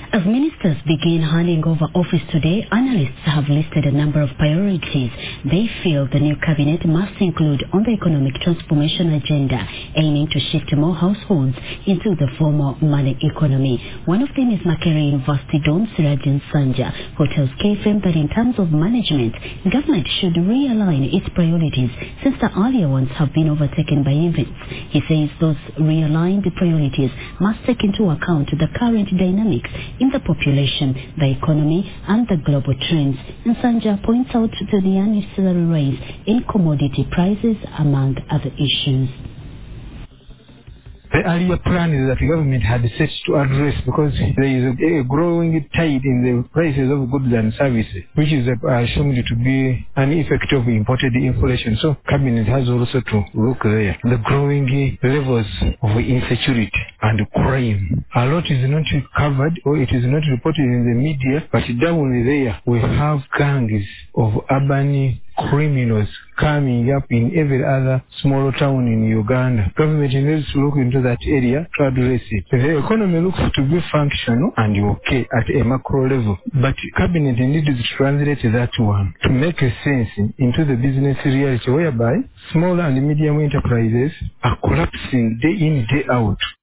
As ministers begin handing over office today, analysts have listed a number of priorities they feel the new cabinet must include on the economic transformation agenda, aiming to shift more households into the formal money economy. One of them is Makerere University Don Sirajan Sanja, who tells KFM that in terms of management, government should realign its priorities since the earlier ones have been overtaken by events. He says those realigned priorities must take into account the current dynamics in the population, the economy, and the global trends. And Sanja points out to the unnecessary rise in commodity prices, among other issues. The earlier plan is that the government had set to address because there is a growing tide in the prices of goods and services, which is assumed to be an effect of imported inflation. So cabinet has also to look there. The growing levels of insecurity and crime. A lot is not covered or it is not reported in the media, but down there we have gangs of urban criminals coming up in every other small town in Uganda. Government needs to look into that area to address it. The economy looks to be functional and okay at a macro level, but cabinet needs to translate that one to make a sense into the business reality whereby small and medium enterprises are collapsing day in, day out.